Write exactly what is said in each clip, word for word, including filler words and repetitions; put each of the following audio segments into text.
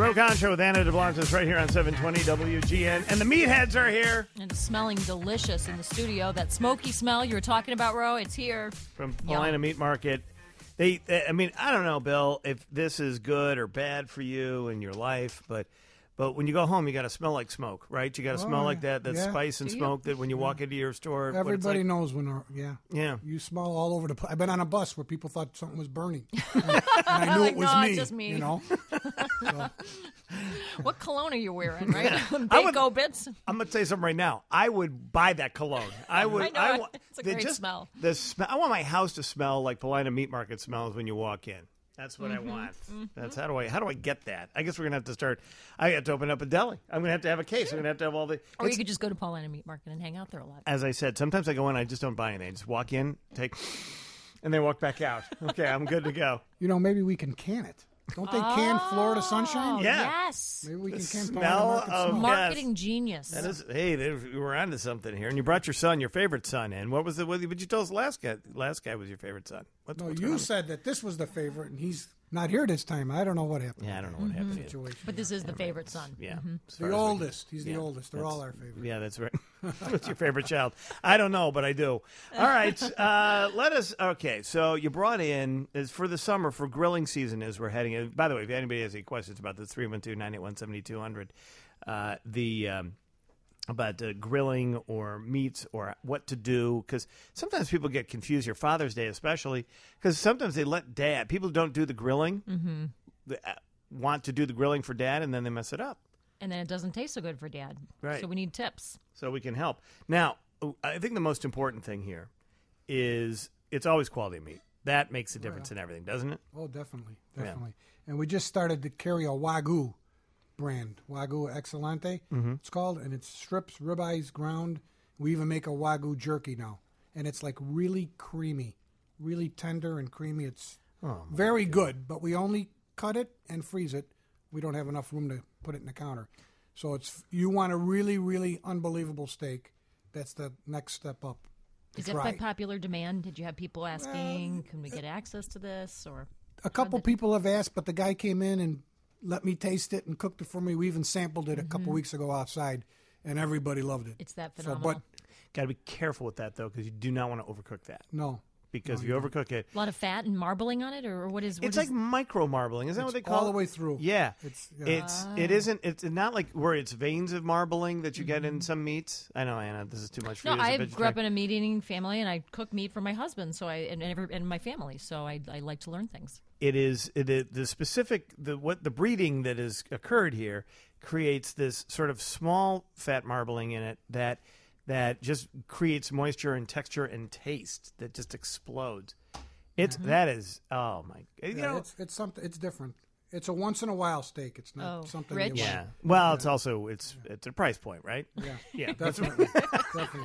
Ro Khan Show with Anna DeBlantis right here on seven twenty W G N. And the meatheads are here. And it's smelling delicious in the studio. That smoky smell you were talking about, Ro, it's here. From Paulina Meat Market. They, they, I mean, I don't know, Bill, if this is good or bad for you in your life, but but when you go home, you got to smell like smoke, right? You got to Oh, smell like that, that yeah. spice and Do you? smoke that when you walk into your store. what it's Everybody like. knows when, they're- yeah. Yeah. You smell all over the place. I've been on a bus where people thought something was burning. And, and I knew Like, it was no, me, it's just me. you know? So, What cologne are you wearing, right? I would- Bako bits. I'm going to tell you something right now. I would buy that cologne. I would. I know. wa- It's a the- great just smell. The smell. I want my house to smell like Paulina Meat Market smells when you walk in. That's what Mm-hmm. I want. That's how do I how do I get that? I guess we're gonna have to start. I have to open up a deli. I'm gonna have to have a case. I'm gonna have to have all the. Or you it's- could just go to Paulina Meat Market and hang out there a lot. As I said, sometimes I go in. I just don't buy anything. I just walk in, take, and then walk back out. Okay, I'm good to go. you know, maybe we can can it. Don't they can Florida Sunshine? Oh, Yeah. Yes. Maybe we The can can smell Paulina Market of- smell. Marketing genius. That is, hey, they, we were onto something here. And you brought your son, your favorite son, in. What was it? What did you tell us last guy? Last guy was your favorite son. What's, No, what's you going on? said that this was the favorite, and he's not here this time. I don't know what happened. Yeah, I don't know what happened. Situation. But this is the favorite son. Yeah, as far The as we- oldest. He's the yeah, oldest. They're that's- all our favorite. Yeah, that's right. What's your favorite child? I don't know, but I do. All right, uh, let us. Okay, so you brought in is for the summer for grilling season as we're heading. in. By the way, if anybody has any questions about this, three one two, nine eight one, seven two zero zero. Uh, the um, about uh, grilling or meats or what to do, because sometimes people get confused here, Father's Day especially, because sometimes they let dad, people who don't do the grilling, Mm-hmm. the, uh, want to do the grilling for dad, and then they mess it up. And then it doesn't taste so good for dad. Right. So we need tips. So we can help. Now, I think the most important thing here is it's always quality meat. That makes a difference in everything, doesn't it? Oh, definitely, definitely. And we just started to carry a Wagyu brand, Wagyu Excelente. Mm-hmm. It's called, and it's strips, ribeyes, ground. We even make a Wagyu jerky now, and it's like really creamy, really tender and creamy. It's Oh, very good, but we only cut it and freeze it. We don't have enough room to put it in the counter. So it's you want a really, really unbelievable steak. That's the next step up. to Is it try. by popular demand? Did you have people asking, can we get access to this? Or A couple people have asked, but the guy came in and let me taste it and cooked it for me. We even sampled it a couple weeks ago outside, and everybody loved it. it's that So, phenomenal. but Got to be careful with that, though, because you do not want to overcook that. no, Because No, if you you overcook it, a lot of fat and marbling on it, or what is? What it's is- like micro marbling. Is that what they call all it? the way through. Yeah, It's- yeah. it's it isn't. It's not like where it's veins of marbling that you get in some meats. I know, Anna, this is too much for no, you. As a I grew vegetarian. up in a meat eating family, and I cook meat for my husband, so I and every, and my family. So I, I like to learn things. It is it is the specific the what the breeding that has occurred here creates this sort of small fat marbling in it that that just creates moisture and texture and taste that just explodes. It's that is oh my you Yeah, know it's it's something. It's different. It's a once in a while steak. It's not Oh, something. rich? You yeah. want. Well, it's also it's it's a price point, right? Yeah, Yeah. definitely, definitely.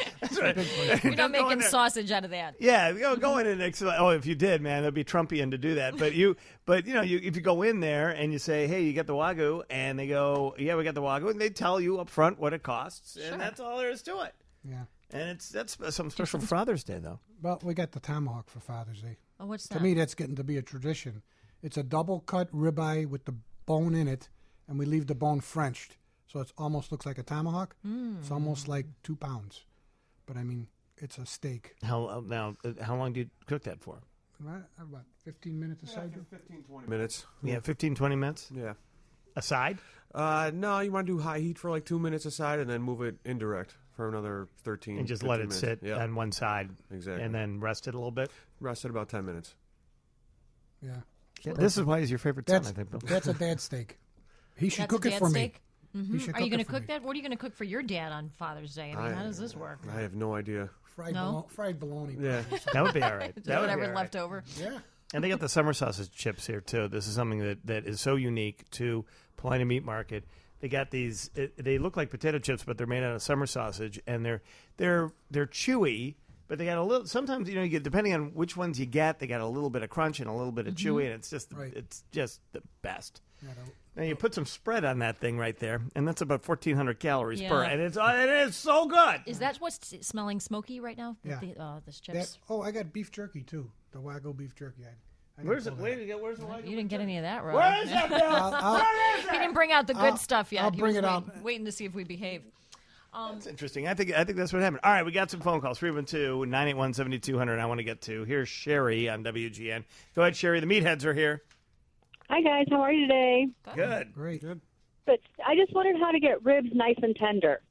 You're not Don't go in making there. sausage out of that. Yeah, go, go in and ex- oh, if you did, man, that'd be Trumpian to do that. But you, but you know, you if you go in there and you say, hey, you got the Wagyu, and they go, yeah, we got the Wagyu, and they tell you up front what it costs, Sure. and that's all there is to it. Yeah. And it's that's something special for Father's Day, though. Well, we got the tomahawk for Father's Day. Oh, what's To that? me, that's getting to be a tradition. It's a double cut ribeye with the bone in it, and we leave the bone Frenched, so it almost looks like a tomahawk. Mm. It's almost like two pounds, but I mean, it's a steak. How uh, now? uh, How long do you cook that for? Right? About fifteen minutes aside. fifteen, twenty minutes. Yeah, fifteen, twenty minutes Yeah. aside. Uh, no, you want to do high heat for like two minutes aside and then move it indirect for another thirteen. And just let it fifteen sit minutes. Yeah. on one side, Exactly. and then rest it a little bit. Rest at about ten minutes. Yeah, This is why he's your favorite son, that's I think. Bill. that's a dad steak. He should That's cook a it dad for steak? me. Mhm. He should Are you cook going it to for cook me. that? What are you going to cook for your dad on Father's Day? I mean, how does this work? I have no idea. Fried, No? bolo- fried bologna. Yeah. That would be all right. Just That would be whatever all right. left over. Yeah. And they got the summer sausage chips here too. This is something that, that is so unique to Paulina Meat Market. They got these. It, they look like potato chips, but they're made out of summer sausage, and they're they're they're chewy. But they got a little. Sometimes you know, you get depending on which ones you get, they got a little bit of crunch and a little bit of chewy, and it's just Right. it's just the best. Yeah, the- Now you put some spread on that thing right there, and that's about fourteen hundred calories per, Yeah. and it's it is so good. Is that what's s- smelling smoky right now? Yeah. The, uh, the chips. that, oh, I got beef jerky too. The Wagyu beef jerky. I, Where's it? Where did you get? Where's the light? You didn't get any of that, Rob. Where is that, Bill? I'll, I'll, He didn't bring out the good I'll- stuff yet. I'll He bring was it waiting, out. waiting to see if we behave. That's interesting. I think I think that's what happened. All right, we got some phone calls. three one two, nine eight one, seven two zero zero I want to get to. Here's Sherry on W G N. Go ahead, Sherry. The meatheads are here. Hi, guys. How are you today? Good. great. Good. But I just wondered how to get ribs nice and tender.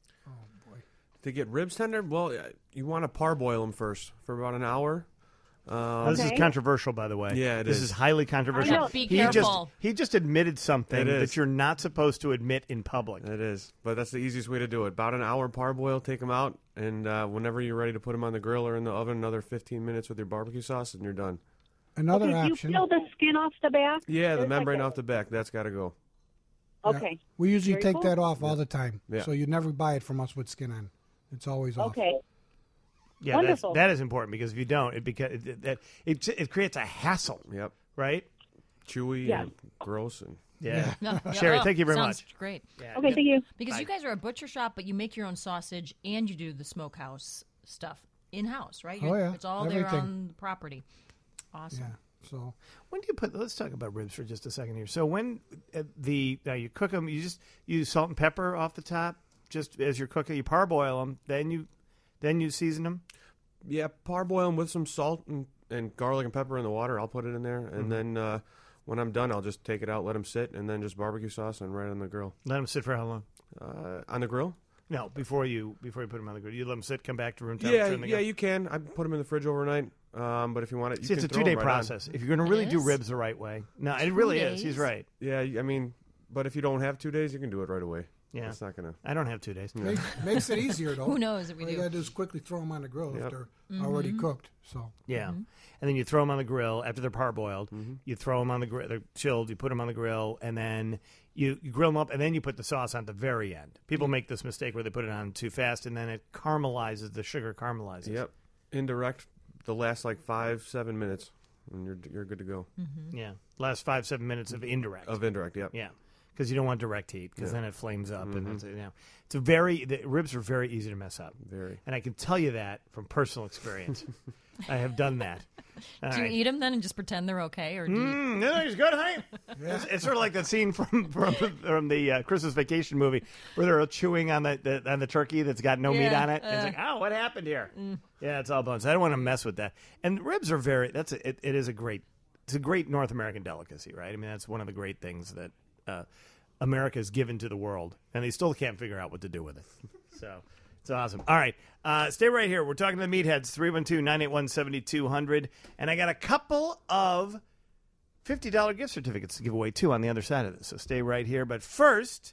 To get ribs tender, well, uh, you want to parboil them first for about an hour. Um, This is Okay. controversial, by the way. Yeah, it this is. is highly controversial. I know. Be he just careful. he just admitted something It is. that you're not supposed to admit in public. It is, but that's the easiest way to do it. About an hour parboil, take them out, and uh, whenever you're ready to put them on the grill or in the oven, another fifteen minutes with your barbecue sauce, and you're done. Another Okay, do you option. peel the skin off the back? Yeah, the There's membrane like a- off the back, that's got to go. Yeah. Okay. We usually Very take cool. that off all the time. Yeah. So you never buy it from us with skin on. It's always off. Okay. Yeah, that's, Wonderful. that is important because if you don't, it beca- it, it, it, it creates a hassle, Yep, right? chewy Yeah. and gross, and Yeah. No, yeah, Sherry, oh, thank you very sounds much. Great. Yeah. Okay, thank you. Because you guys are a butcher shop, but you make your own sausage and you do the smokehouse stuff in house, right? Oh, You're- yeah. It's all there Everything. on the property. Awesome. Yeah. So When do you put? Let's talk about ribs for just a second here. So when uh, the now you cook them, you just use salt and pepper off the top, just as you're cooking. You parboil them, then you then you season them. yeah, parboil them with some salt and, and garlic and pepper in the water. I'll put it in there, and then uh, when I'm done, I'll just take it out, let them sit, and then just barbecue sauce and right on the grill. Let them sit for how long? Uh, on the grill? No, before you before you put them on the grill, you let them sit, come back to room Yeah, temperature. and they yeah, go. you can. I put them in the fridge overnight. Um, but if you want it, you See, can it's a throw two day 'em right on. process. If you're going to really do is? ribs the right way, no, it really is. He's days? right. Yeah, I mean, but if you don't have two days, you can do it right away. Yeah. It's not gonna. I don't have two days. make, makes it easier though. Who knows if we All you do? gotta do is quickly throw them on the grill Yep. if they're already cooked. So Yeah, Mm-hmm. and then you throw them on the grill after they're parboiled. Mm-hmm. You throw them on the grill; they're chilled. You put them on the grill, and then you, you grill them up, and then you put the sauce on at the very end. People make this mistake where they put it on too fast, and then it caramelizes. The sugar caramelizes. Yep. Indirect. The last like five, seven minutes, and you're you're good to go. Yeah, last five seven minutes of indirect. Of indirect, yep. Yeah, because you don't want direct heat, because Yeah. then it flames up, and Mhm. it's, you know, it's a very the ribs are very easy to mess up, Very. and I can tell you that from personal experience. I have done that. All Do you right. eat them then and just pretend they're okay, or do you? Mm, no, he's good, honey. It's, it's sort of like that scene from from, from the uh, Christmas Vacation movie where they're chewing on the, the on the turkey that's got no meat Yeah, on it. And it's uh. like, oh, what happened here? Yeah, it's all bones. I don't want to mess with that. And ribs are very. That's a, it, it is a great. It's a great North American delicacy, right? I mean, that's one of the great things that uh, America has given to the world, and they still can't figure out what to do with it. So. It's awesome. All right. Uh, stay right here. We're talking to the Meatheads, three one two, nine eight one, seven two zero zero. And I got a couple of fifty dollars gift certificates to give away, too, on the other side of this. So stay right here. But first,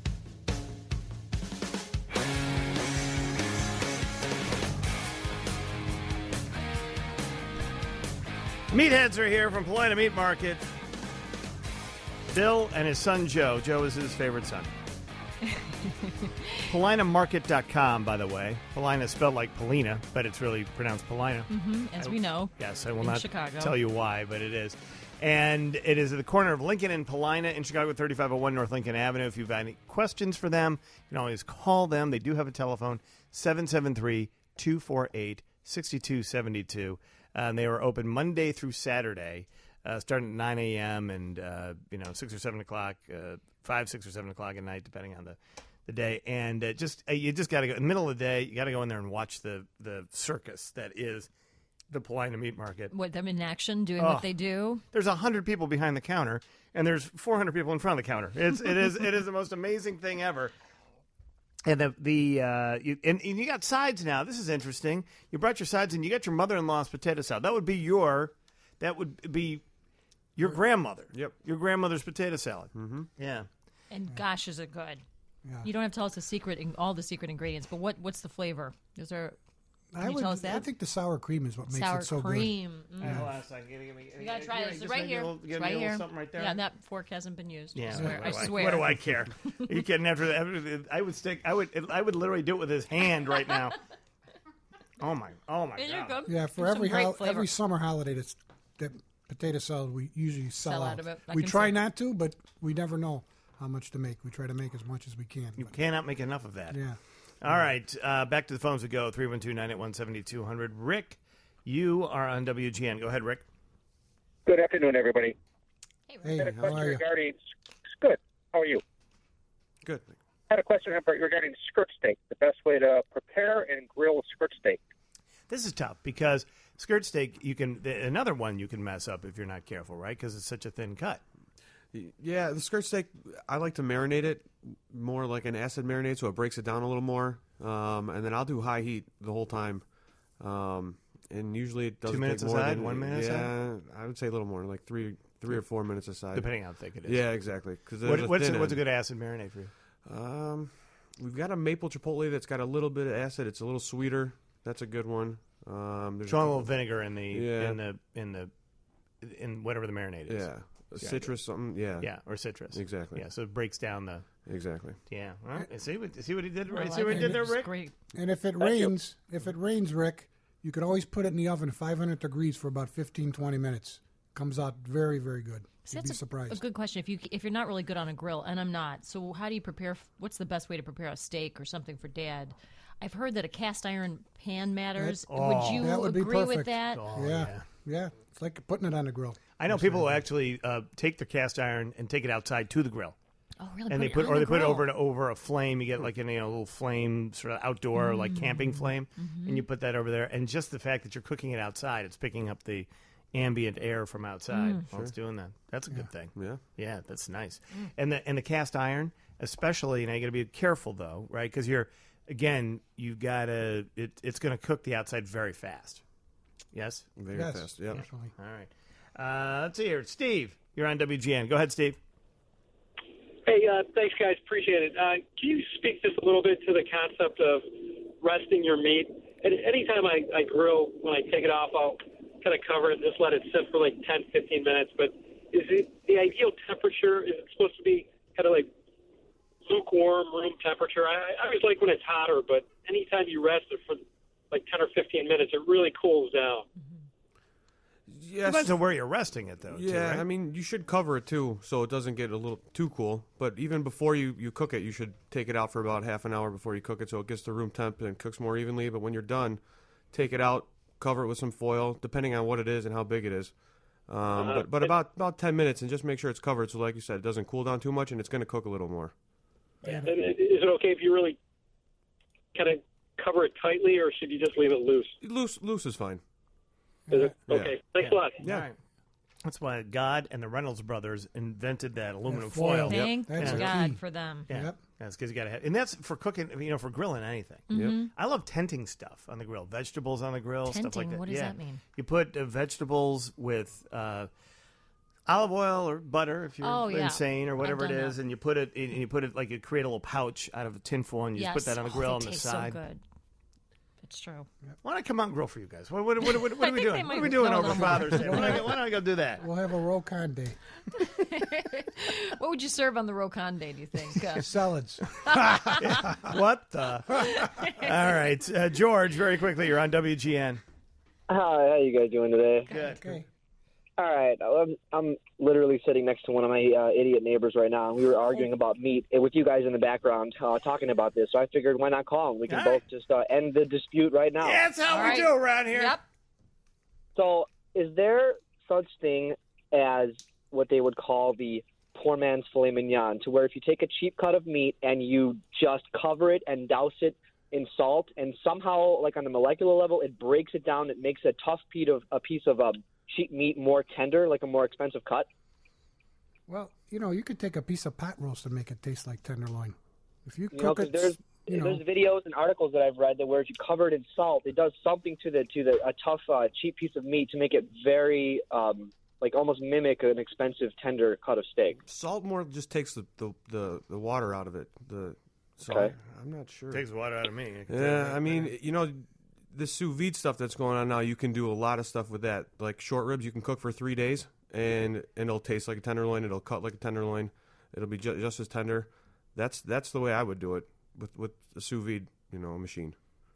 Meatheads are here from Paulina Meat Market. Bill and his son, Joe. Joe is his favorite son. Paulina Market dot com, by the way. Paulina is spelled like Paulina, but it's really pronounced Paulina. Mhm, as we know. Yes, I will In not Chicago. tell you why, but it is. And it is at the corner of Lincoln and Paulina in Chicago, thirty-five oh one North Lincoln Avenue. If you've got any questions for them, you can always call them. They do have a telephone, seven seven three, two four eight, six two seven two. Uh, and they are open Monday through Saturday, uh, starting at nine a.m. and, uh, you know, six or seven o'clock, uh, five, six or seven o'clock at night, depending on the, the day. And uh, just uh, you just got to go in the middle of the day. You got to go in there and watch the the circus that is the Paulina Meat Market. What, them in action, doing Oh. what they do? There's a hundred people behind the counter, and there's four hundred people in front of the counter. It's it is it is the most amazing thing ever. And the the uh, you, and, and you got sides now. This is interesting. You brought your sides, and you got your mother-in-law's potato salad. That would be your that would be your grandmother. Yep. Your grandmother's potato salad. Mm-hmm. Yeah. And gosh, is it good. yeah. You don't have to tell us the secret, all the secret ingredients, but what what's the flavor? Is there I you would, tell us that? I think the sour cream is what makes sour it so cream? Mm. Hey, hold on a second. Give me- give me- You gotta give try me- this. just It's right give me a here. little- give It's me a right little here. Something right there. Yeah, and that fork hasn't been used. Yeah, I swear. what I do I, swear. What do I care? Are you kidding? After that, I would stick. I would. I would literally do it with his hand right now. Oh my! Oh my And god! you're good. Yeah, for Some every great hol- flavor. every summer holiday, that's, that potato salad we usually sell, Sell out of it. I We can try see. not to, but we never know how much to make. We try to make as much as we can. You but, cannot make enough of that. yeah. All right, uh, back to the phones we go. three one two, nine eight one, seven two zero zero. Rick, you are on W G N. Go ahead, Rick. Good afternoon, everybody. Hey, I had a how question are you? regarding. Good. How are you? Good. I had a question regarding skirt steak. The best way to prepare and grill skirt steak. This is tough because skirt steak, you can another one you can mess up if you're not careful, right? Because it's such a thin cut. Yeah, the skirt steak, I like to marinate it more like an acid marinade, so it breaks it down a little more. Um, and then I'll do high heat the whole time. Um, and usually it doesn't Two minutes take more aside, than, one minute yeah, aside? I would say a little more, like three, three or four minutes aside, Depending on how thick it is. Yeah, exactly. Because What, what's, a, what's a good acid marinade for you? Um, we've got a maple chipotle that's got a little bit of acid. It's a little sweeter. That's a good one. Um, there's Throw a couple- little vinegar in the Yeah. in the in the in whatever the marinade is. Yeah, citrus something. Yeah, Yeah, or citrus. Exactly. Yeah, so it breaks down the. exactly. Yeah. All right. See what see what he did. I Right. like See what he it. did there, It's Rick. Great. And if it rains, if it rains, Rick, you could always put it in the oven at five hundred degrees for about fifteen, twenty minutes. Comes out very, very good. See, You'd be that's a, surprised. a good question. If you if you're not really good on a grill, and I'm not, so how do you prepare? f- What's the best way to prepare a steak or something for Dad? I've heard that a cast iron pan matters. would you That would be agree with perfect. that? Oh, yeah. yeah. yeah, It's like putting it on the grill. I know people who actually uh, take their cast iron and take it outside to the grill, Oh, really? and put they it put on or the they put it grill. over to, over a flame. You get like a you know, little flame, sort of outdoor like camping flame, and you put that over there. And just the fact that you're cooking it outside, it's picking up the ambient air from outside while it's doing that. That's a good thing. Yeah. Yeah, that's nice. And the and the cast iron, especially, now you got to be careful though, right? Because you're again, you got to it, it's going to cook the outside very fast. Yes. Very Yes, fast. Yeah. definitely. All right. Uh, let's see here, Steve. You're on W G N. Go ahead, Steve. Hey, uh, thanks, guys. Appreciate it. Uh, can you speak just a little bit to the concept of resting your meat? And anytime I, I grill, when I take it off, I'll kind of cover it and just let it sit for like ten, fifteen minutes. But is it the ideal temperature? Is it supposed to be kind of like lukewarm room temperature? I, I always like when it's hotter, but anytime you rest it for like ten or fifteen minutes, it really cools down. Yes. Depends on where you're resting it, though. Yeah, too, right? I mean, you should cover it too, so it doesn't get a little too cool. But even before you, you cook it, you should take it out for about half an hour before you cook it, so it gets to room temp and cooks more evenly. But when you're done, take it out, cover it with some foil, depending on what it is and how big it is. Um, Uh-huh. But but about about ten minutes, and just make sure it's covered. So, like you said, it doesn't cool down too much, and it's going to cook a little more. And is it okay if you really kind of cover it tightly, or should you just leave it loose? Loose loose is fine. Is it? Yeah. Okay. Thanks a lot. Yeah. All right. That's why God and the Reynolds brothers invented that aluminum That foil. foil. Thank That's the God key. for them. Yeah, Yep. that's because you got to have, and that's for cooking. You know, for grilling anything. Yep. I love tenting stuff on the grill, vegetables on the grill, stuff like Tenting? that. What does yeah. that mean? You put uh, vegetables with uh, olive oil or butter if you're Oh, yeah. insane or whatever it I've done is, that. and you put it in, and you put it like you create a little pouch out of a tin foil, and you yes. just put that on the Oh, grill they on the taste side. So good. It's true. Why don't I come out and grill for you guys? What, what, what, what, what I are we think doing? they What might are we doing know a over little more. Father's Day? Why don't, I, why don't I go do that? We'll have a Rokan day. What would you serve on the Rokan Day, do you think? Uh, Salads. What the? All right, uh, George. Very quickly, you're on W G N. Hi, how you guys doing today? Good. Okay. All right, I'm, I'm literally sitting next to one of my uh, idiot neighbors right now, and we were arguing about meat uh, with you guys in the background uh, talking about this. So I figured, why not call him? We can All both right. just uh, end the dispute right now. Yeah, that's how All we right. do around here. Yep. So, is there such thing as what they would call the poor man's filet mignon, to where if you take a cheap cut of meat and you just cover it and douse it in salt, and somehow, like on the molecular level, it breaks it down, it makes a tough piece of a piece of um, cheap meat more tender, like a more expensive cut? Well, you know, you could take a piece of pot roast and make it taste like tenderloin. If you You know, cook 'cause it, there's you know, there's videos and articles that I've read that where if you cover it in salt, it does something to the to the a tough uh, cheap piece of meat to make it very um, like almost mimic an expensive tender cut of steak. Salt more just takes the, the, the, the water out of it. The so Okay. I'm not sure. Takes the water out of me. I can tell you Yeah, that. I mean, you know, the sous vide stuff that's going on now, you can do a lot of stuff with that. Like short ribs, you can cook for three days, and and it'll taste like a tenderloin. It'll cut like a tenderloin. It'll be ju- just as tender. That's that's the way I would do it with with a sous vide, you know, machine.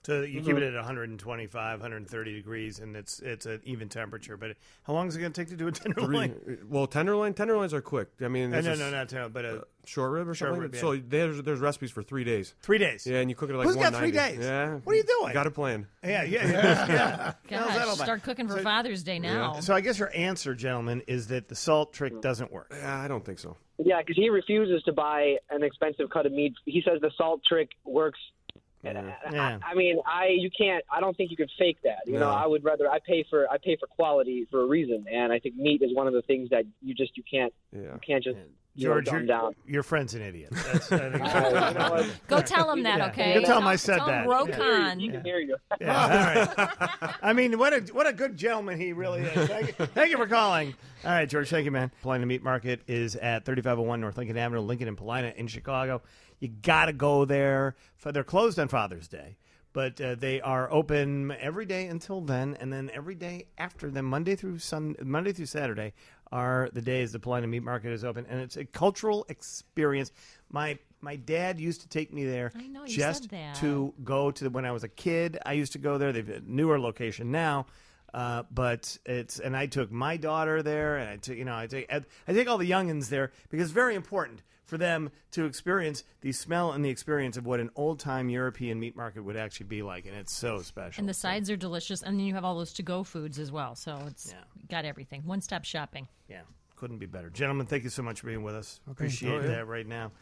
So you keep it at one twenty-five, one thirty degrees, and it's it's an even temperature. But how long is it going to take to do a tenderloin? Three, well, tenderloin, tenderloins are quick. I mean, No, this no, is, no, not tenderloin, but a uh, short rib or short something. rib, yeah. So there's there's recipes for three days. three days. Yeah, and you cook it at like Who's got three one ninety. days? Yeah. What are you doing? Got a plan. Yeah, yeah, yeah. yeah. How's that all Gosh, about? start cooking for So- Father's Day now. So I guess your answer, gentlemen, is that the salt trick doesn't work. Yeah, I don't think so. Yeah, because he refuses to buy an expensive cut of meat. He says the salt trick works. Yeah. I, I mean, I you can't. I don't think you could fake that. You No. know, I would rather I pay for I pay for quality for a reason, and I think meat is one of the things that you just you can't Yeah. you can't just you know, George, dumb your, down. your friend's an idiot. That's, I think You know what? Go tell him that, Yeah. okay? Go tell him I said tell that. Him, Ro Yeah. Khan. He can hear you. Yeah, all right. I mean, what a what a good gentleman he really is. Thank you, thank you for calling. All right, George, thank you, man. Paulina Meat Market is at thirty-five oh one North Lincoln Avenue, Lincoln and Paulina in Chicago. You got to go there. For, they're closed on Father's Day, but uh, they are open every day until then, and then every day after them, Monday through Sun, Monday through Saturday, are the days the Paulina Meat Market is open, and it's a cultural experience. My my dad used to take me there I know, you just said that. to go to the, when I was a kid. I used to go there. They've a newer location now, uh, but it's and I took my daughter there, and I took you know I take I take all the youngins there because it's very important for them to experience the smell and the experience of what an old time European meat market would actually be like, and it's so special. And the sides are delicious, and then you have all those to-go foods as well. So it's Yeah. got everything. One-stop shopping. Yeah, couldn't be better, gentlemen. Thank you so much for being with us. Appreciate Oh, yeah. that right now.